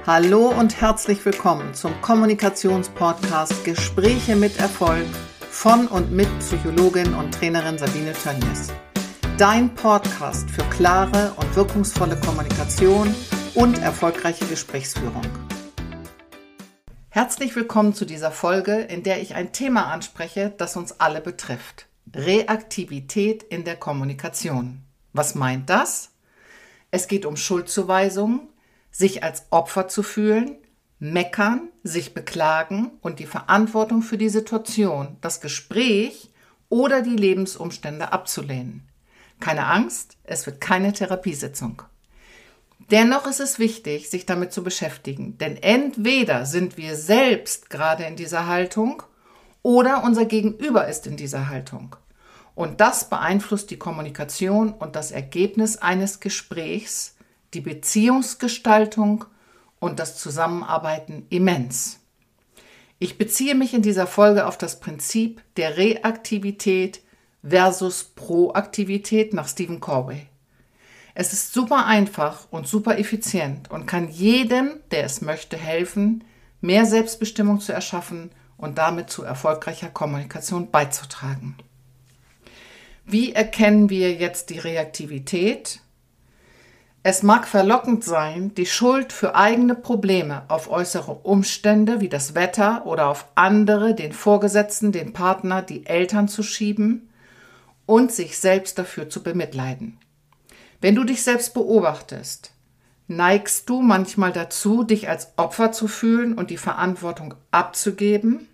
Hallo und herzlich willkommen zum Kommunikationspodcast Gespräche mit Erfolg von und mit Psychologin und Trainerin Sabine Tönjes. Dein Podcast für klare und wirkungsvolle Kommunikation und erfolgreiche Gesprächsführung. Herzlich willkommen zu dieser Folge, in der ich ein Thema anspreche, das uns alle betrifft. Reaktivität in der Kommunikation. Was meint das? Es geht um Schuldzuweisungen, sich als Opfer zu fühlen, meckern, sich beklagen und die Verantwortung für die Situation, das Gespräch oder die Lebensumstände abzulehnen. Keine Angst, es wird keine Therapiesitzung. Dennoch ist es wichtig, sich damit zu beschäftigen, denn entweder sind wir selbst gerade in dieser Haltung oder unser Gegenüber ist in dieser Haltung. Und das beeinflusst die Kommunikation und das Ergebnis eines Gesprächs, die Beziehungsgestaltung und das Zusammenarbeiten immens. Ich beziehe mich in dieser Folge auf das Prinzip der Reaktivität versus Proaktivität nach Stephen Covey. Es ist super einfach und super effizient und kann jedem, der es möchte, helfen, mehr Selbstbestimmung zu erschaffen und damit zu erfolgreicher Kommunikation beizutragen. Wie erkennen wir jetzt die Reaktivität? Es mag verlockend sein, die Schuld für eigene Probleme auf äußere Umstände wie das Wetter oder auf andere, den Vorgesetzten, den Partner, die Eltern zu schieben und sich selbst dafür zu bemitleiden. Wenn du dich selbst beobachtest, neigst du manchmal dazu, dich als Opfer zu fühlen und die Verantwortung abzugeben?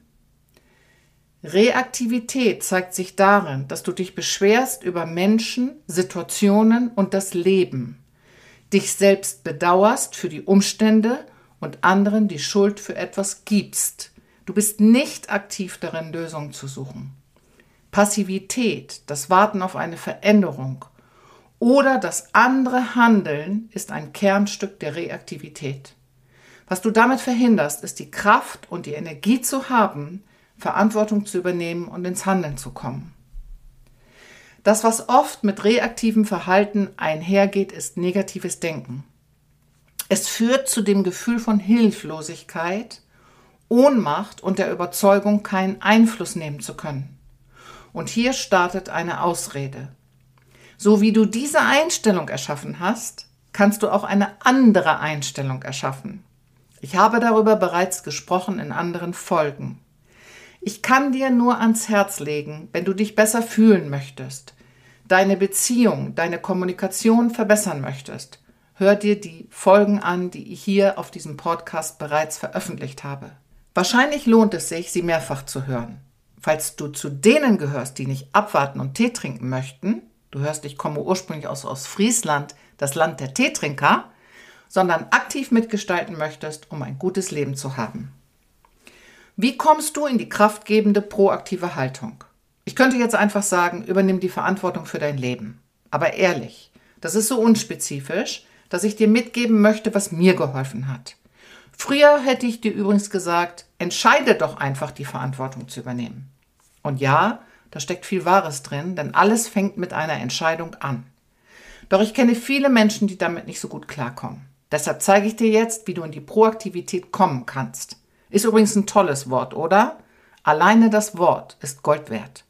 Reaktivität zeigt sich darin, dass du dich beschwerst über Menschen, Situationen und das Leben, dich selbst bedauerst für die Umstände und anderen die Schuld für etwas gibst. Du bist nicht aktiv darin, Lösungen zu suchen. Passivität, das Warten auf eine Veränderung oder das andere Handeln ist ein Kernstück der Reaktivität. Was du damit verhinderst, ist die Kraft und die Energie zu haben, Verantwortung zu übernehmen und ins Handeln zu kommen. Das, was oft mit reaktivem Verhalten einhergeht, ist negatives Denken. Es führt zu dem Gefühl von Hilflosigkeit, Ohnmacht und der Überzeugung, keinen Einfluss nehmen zu können. Und hier startet eine Ausrede. So wie du diese Einstellung erschaffen hast, kannst du auch eine andere Einstellung erschaffen. Ich habe darüber bereits gesprochen in anderen Folgen. Ich kann dir nur ans Herz legen, wenn du dich besser fühlen möchtest, deine Beziehung, deine Kommunikation verbessern möchtest, hör dir die Folgen an, die ich hier auf diesem Podcast bereits veröffentlicht habe. Wahrscheinlich lohnt es sich, sie mehrfach zu hören. Falls du zu denen gehörst, die nicht abwarten und Tee trinken möchten, du hörst, ich komme ursprünglich aus Ostfriesland, das Land der Teetrinker, sondern aktiv mitgestalten möchtest, um ein gutes Leben zu haben. Wie kommst du in die kraftgebende, proaktive Haltung? Ich könnte jetzt einfach sagen, übernimm die Verantwortung für dein Leben. Aber ehrlich, das ist so unspezifisch, dass ich dir mitgeben möchte, was mir geholfen hat. Früher hätte ich dir übrigens gesagt, entscheide doch einfach, die Verantwortung zu übernehmen. Und ja, da steckt viel Wahres drin, denn alles fängt mit einer Entscheidung an. Doch ich kenne viele Menschen, die damit nicht so gut klarkommen. Deshalb zeige ich dir jetzt, wie du in die Proaktivität kommen kannst. Ist übrigens ein tolles Wort, oder? Alleine das Wort ist Gold wert.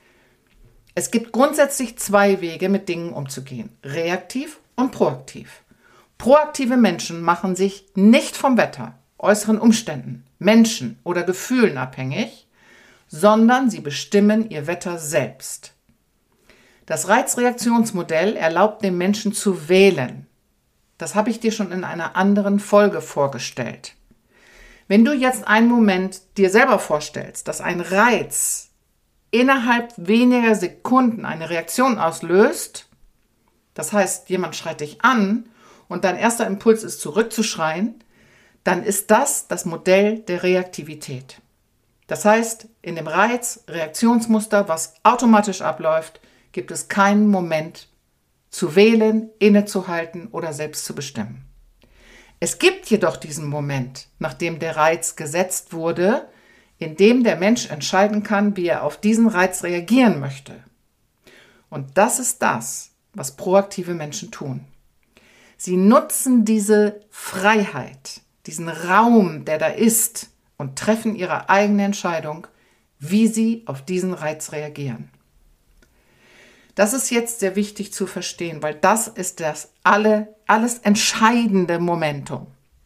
Es gibt grundsätzlich zwei Wege, mit Dingen umzugehen. Reaktiv und proaktiv. Proaktive Menschen machen sich nicht vom Wetter, äußeren Umständen, Menschen oder Gefühlen abhängig, sondern sie bestimmen ihr Wetter selbst. Das Reizreaktionsmodell erlaubt dem Menschen zu wählen. Das habe ich dir schon in einer anderen Folge vorgestellt. Wenn du jetzt einen Moment dir selber vorstellst, dass ein Reiz innerhalb weniger Sekunden eine Reaktion auslöst, das heißt, jemand schreit dich an und dein erster Impuls ist zurückzuschreien, dann ist das das Modell der Reaktivität. Das heißt, in dem Reiz-Reaktionsmuster, was automatisch abläuft, gibt es keinen Moment zu wählen, innezuhalten oder selbst zu bestimmen. Es gibt jedoch diesen Moment, nachdem der Reiz gesetzt wurde, in dem der Mensch entscheiden kann, wie er auf diesen Reiz reagieren möchte. Und das ist das, was proaktive Menschen tun. Sie nutzen diese Freiheit, diesen Raum, der da ist, und treffen ihre eigene Entscheidung, wie sie auf diesen Reiz reagieren. Das ist jetzt sehr wichtig zu verstehen, weil das ist das alles entscheidende Momentum.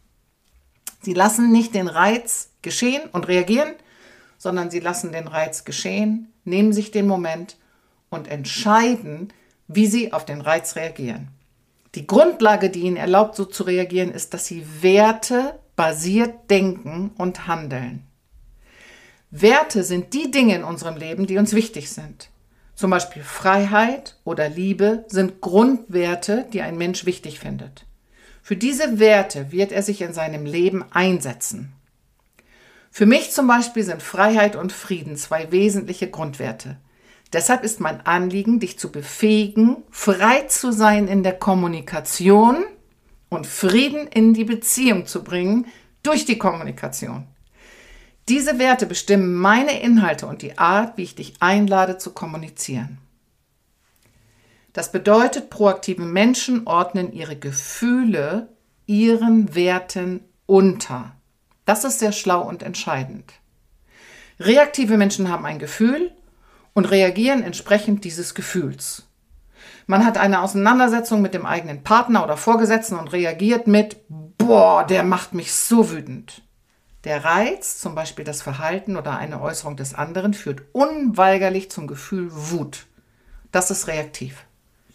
Sie lassen nicht den Reiz geschehen und reagieren, sondern sie lassen den Reiz geschehen, nehmen sich den Moment und entscheiden, wie sie auf den Reiz reagieren. Die Grundlage, die ihnen erlaubt, so zu reagieren, ist, dass sie wertebasiert denken und handeln. Werte sind die Dinge in unserem Leben, die uns wichtig sind. Zum Beispiel Freiheit oder Liebe sind Grundwerte, die ein Mensch wichtig findet. Für diese Werte wird er sich in seinem Leben einsetzen. Für mich zum Beispiel sind Freiheit und Frieden zwei wesentliche Grundwerte. Deshalb ist mein Anliegen, dich zu befähigen, frei zu sein in der Kommunikation und Frieden in die Beziehung zu bringen durch die Kommunikation. Diese Werte bestimmen meine Inhalte und die Art, wie ich dich einlade zu kommunizieren. Das bedeutet, proaktive Menschen ordnen ihre Gefühle ihren Werten unter. Das ist sehr schlau und entscheidend. Reaktive Menschen haben ein Gefühl und reagieren entsprechend dieses Gefühls. Man hat eine Auseinandersetzung mit dem eigenen Partner oder Vorgesetzten und reagiert mit, boah, der macht mich so wütend. Der Reiz, zum Beispiel das Verhalten oder eine Äußerung des anderen, führt unweigerlich zum Gefühl Wut. Das ist reaktiv.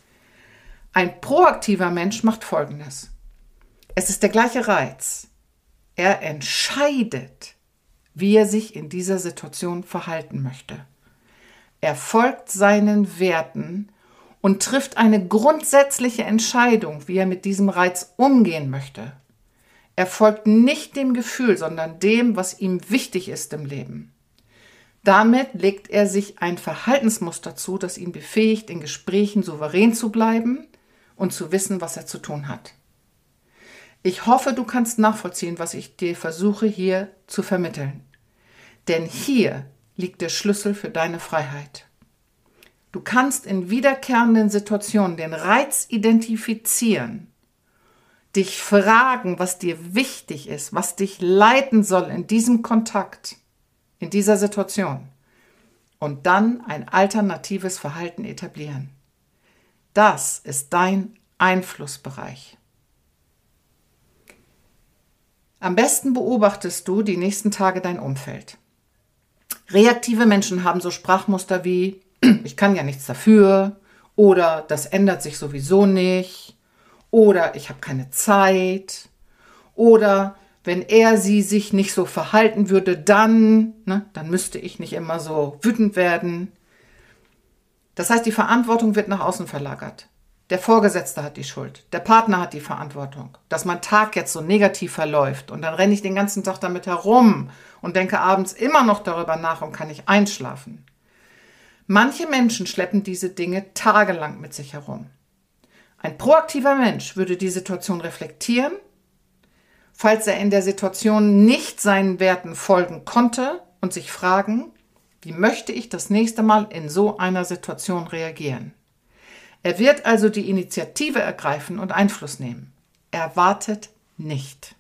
Ein proaktiver Mensch macht Folgendes. Es ist der gleiche Reiz. Er entscheidet, wie er sich in dieser Situation verhalten möchte. Er folgt seinen Werten und trifft eine grundsätzliche Entscheidung, wie er mit diesem Reiz umgehen möchte. Er folgt nicht dem Gefühl, sondern dem, was ihm wichtig ist im Leben. Damit legt er sich ein Verhaltensmuster zu, das ihn befähigt, in Gesprächen souverän zu bleiben und zu wissen, was er zu tun hat. Ich hoffe, du kannst nachvollziehen, was ich dir versuche hier zu vermitteln. Denn hier liegt der Schlüssel für deine Freiheit. Du kannst in wiederkehrenden Situationen den Reiz identifizieren, dich fragen, was dir wichtig ist, was dich leiten soll in diesem Kontakt, in dieser Situation und dann ein alternatives Verhalten etablieren. Das ist dein Einflussbereich. Am besten beobachtest du die nächsten Tage dein Umfeld. Reaktive Menschen haben so Sprachmuster wie ich kann ja nichts dafür oder das ändert sich sowieso nicht oder ich habe keine Zeit oder wenn er sie sich nicht so verhalten würde, dann müsste ich nicht immer so wütend werden. Das heißt, die Verantwortung wird nach außen verlagert. Der Vorgesetzte hat die Schuld, der Partner hat die Verantwortung, dass mein Tag jetzt so negativ verläuft und dann renne ich den ganzen Tag damit herum und denke abends immer noch darüber nach und kann nicht einschlafen. Manche Menschen schleppen diese Dinge tagelang mit sich herum. Ein proaktiver Mensch würde die Situation reflektieren, falls er in der Situation nicht seinen Werten folgen konnte und sich fragen, wie möchte ich das nächste Mal in so einer Situation reagieren? Er wird also die Initiative ergreifen und Einfluss nehmen. Er wartet nicht.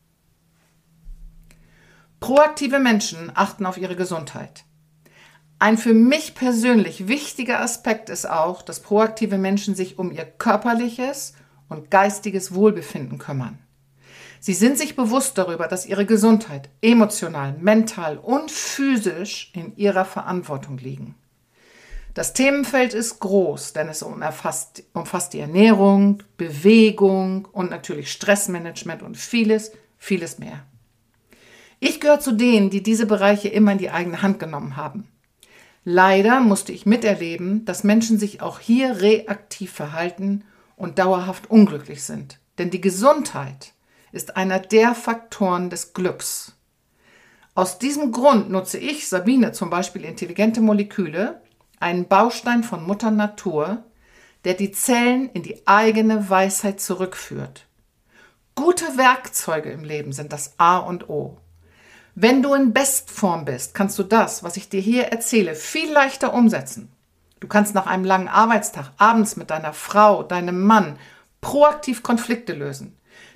Proaktive Menschen achten auf ihre Gesundheit. Ein für mich persönlich wichtiger Aspekt ist auch, dass proaktive Menschen sich um ihr körperliches und geistiges Wohlbefinden kümmern. Sie sind sich bewusst darüber, dass ihre Gesundheit emotional, mental und physisch in ihrer Verantwortung liegen. Das Themenfeld ist groß, denn es umfasst die Ernährung, Bewegung und natürlich Stressmanagement und vieles, vieles mehr. Ich gehöre zu denen, die diese Bereiche immer in die eigene Hand genommen haben. Leider musste ich miterleben, dass Menschen sich auch hier reaktiv verhalten und dauerhaft unglücklich sind. Denn die Gesundheit ist einer der Faktoren des Glücks. Aus diesem Grund nutze ich, Sabine, zum Beispiel intelligente Moleküle, einen Baustein von Mutter Natur, der die Zellen in die eigene Weisheit zurückführt. Gute Werkzeuge im Leben sind das A und O. Wenn du in Bestform bist, kannst du das, was ich dir hier erzähle, viel leichter umsetzen. Du kannst nach einem langen Arbeitstag abends mit deiner Frau, deinem Mann proaktiv Konflikte lösen.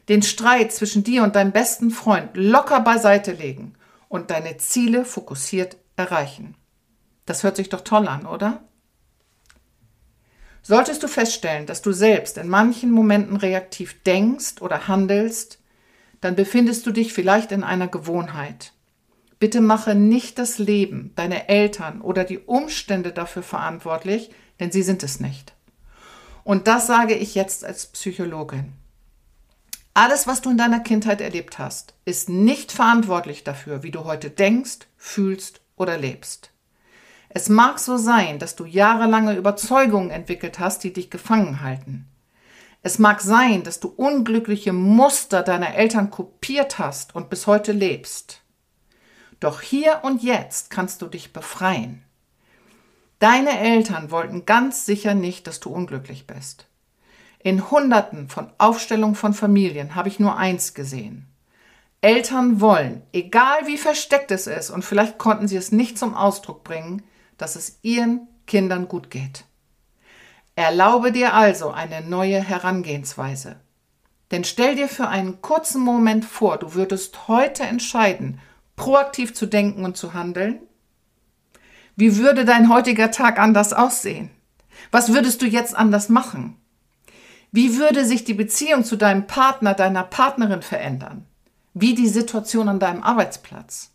Den Streit zwischen dir und deinem besten Freund locker beiseite legen und deine Ziele fokussiert erreichen. Das hört sich doch toll an, oder? Solltest du feststellen, dass du selbst in manchen Momenten reaktiv denkst oder handelst, dann befindest du dich vielleicht in einer Gewohnheit. Bitte mache nicht das Leben, deine Eltern oder die Umstände dafür verantwortlich, denn sie sind es nicht. Und das sage ich jetzt als Psychologin. Alles, was du in deiner Kindheit erlebt hast, ist nicht verantwortlich dafür, wie du heute denkst, fühlst oder lebst. Es mag so sein, dass du jahrelange Überzeugungen entwickelt hast, die dich gefangen halten. Es mag sein, dass du unglückliche Muster deiner Eltern kopiert hast und bis heute lebst. Doch hier und jetzt kannst du dich befreien. Deine Eltern wollten ganz sicher nicht, dass du unglücklich bist. In Hunderten von Aufstellungen von Familien habe ich nur eins gesehen. Eltern wollen, egal wie versteckt es ist, und vielleicht konnten sie es nicht zum Ausdruck bringen, dass es ihren Kindern gut geht. Erlaube dir also eine neue Herangehensweise. Denn stell dir für einen kurzen Moment vor, du würdest heute entscheiden, proaktiv zu denken und zu handeln. Wie würde dein heutiger Tag anders aussehen? Was würdest du jetzt anders machen? Wie würde sich die Beziehung zu deinem Partner, deiner Partnerin verändern? Wie die Situation an deinem Arbeitsplatz?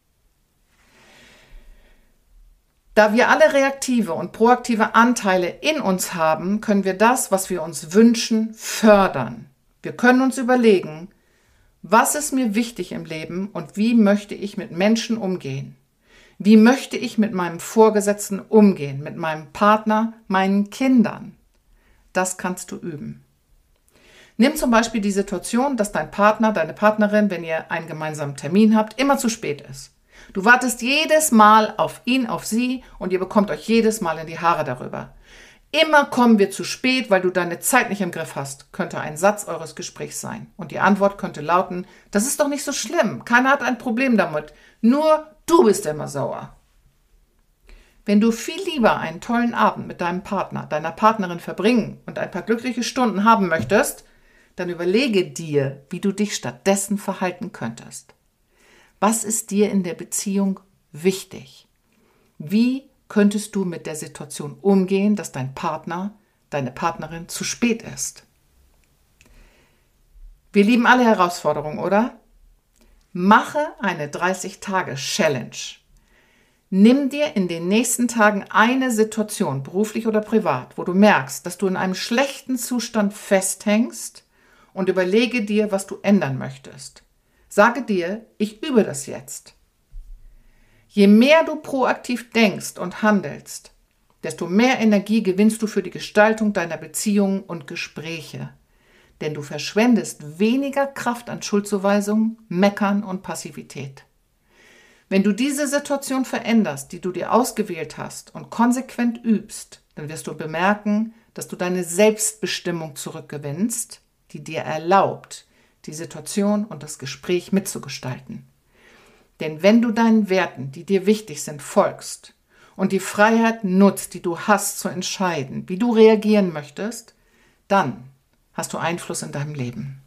Da wir alle reaktive und proaktive Anteile in uns haben, können wir das, was wir uns wünschen, fördern. Wir können uns überlegen, was ist mir wichtig im Leben und wie möchte ich mit Menschen umgehen? Wie möchte ich mit meinem Vorgesetzten umgehen, mit meinem Partner, meinen Kindern? Das kannst du üben. Nimm zum Beispiel die Situation, dass dein Partner, deine Partnerin, wenn ihr einen gemeinsamen Termin habt, immer zu spät ist. Du wartest jedes Mal auf ihn, auf sie und ihr bekommt euch jedes Mal in die Haare darüber. Immer kommen wir zu spät, weil du deine Zeit nicht im Griff hast, könnte ein Satz eures Gesprächs sein. Und die Antwort könnte lauten, das ist doch nicht so schlimm, keiner hat ein Problem damit, nur du bist immer sauer. Wenn du viel lieber einen tollen Abend mit deinem Partner, deiner Partnerin verbringen und ein paar glückliche Stunden haben möchtest, dann überlege dir, wie du dich stattdessen verhalten könntest. Was ist dir in der Beziehung wichtig? Wie könntest du mit der Situation umgehen, dass dein Partner, deine Partnerin zu spät ist? Wir lieben alle Herausforderungen, oder? Mache eine 30-Tage-Challenge. Nimm dir in den nächsten Tagen eine Situation, beruflich oder privat, wo du merkst, dass du in einem schlechten Zustand festhängst und überlege dir, was du ändern möchtest. Sage dir, ich übe das jetzt. Je mehr du proaktiv denkst und handelst, desto mehr Energie gewinnst du für die Gestaltung deiner Beziehungen und Gespräche. Denn du verschwendest weniger Kraft an Schuldzuweisung, Meckern und Passivität. Wenn du diese Situation veränderst, die du dir ausgewählt hast und konsequent übst, dann wirst du bemerken, dass du deine Selbstbestimmung zurückgewinnst, die dir erlaubt, die Situation und das Gespräch mitzugestalten. Denn wenn du deinen Werten, die dir wichtig sind, folgst und die Freiheit nutzt, die du hast, zu entscheiden, wie du reagieren möchtest, dann hast du Einfluss in deinem Leben.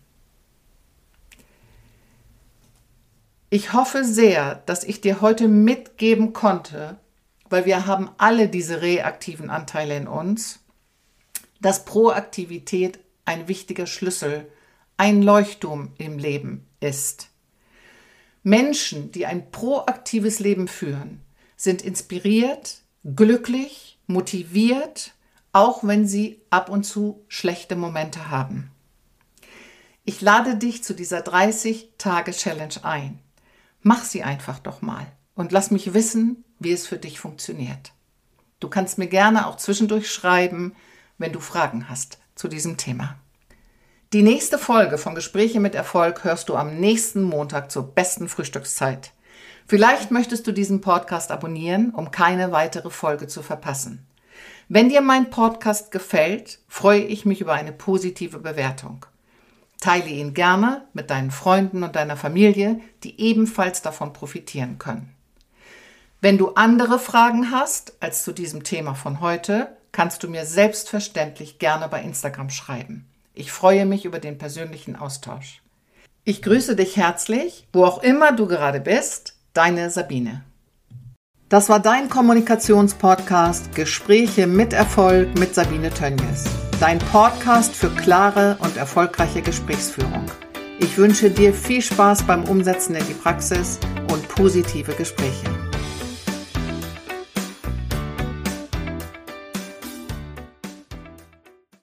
Ich hoffe sehr, dass ich dir heute mitgeben konnte, weil wir haben alle diese reaktiven Anteile in uns, dass Proaktivität ein wichtiger Schlüssel, ein Leuchtturm im Leben ist. Menschen, die ein proaktives Leben führen, sind inspiriert, glücklich, motiviert, auch wenn sie ab und zu schlechte Momente haben. Ich lade dich zu dieser 30-Tage-Challenge ein. Mach sie einfach doch mal und lass mich wissen, wie es für dich funktioniert. Du kannst mir gerne auch zwischendurch schreiben, wenn du Fragen hast zu diesem Thema. Die nächste Folge von Gespräche mit Erfolg hörst du am nächsten Montag zur besten Frühstückszeit. Vielleicht möchtest du diesen Podcast abonnieren, um keine weitere Folge zu verpassen. Wenn dir mein Podcast gefällt, freue ich mich über eine positive Bewertung. Teile ihn gerne mit deinen Freunden und deiner Familie, die ebenfalls davon profitieren können. Wenn du andere Fragen hast als zu diesem Thema von heute, kannst du mir selbstverständlich gerne bei Instagram schreiben. Ich freue mich über den persönlichen Austausch. Ich grüße dich herzlich, wo auch immer du gerade bist, deine Sabine. Das war dein Kommunikationspodcast Gespräche mit Erfolg mit Sabine Tönjes. Dein Podcast für klare und erfolgreiche Gesprächsführung. Ich wünsche dir viel Spaß beim Umsetzen in die Praxis und positive Gespräche.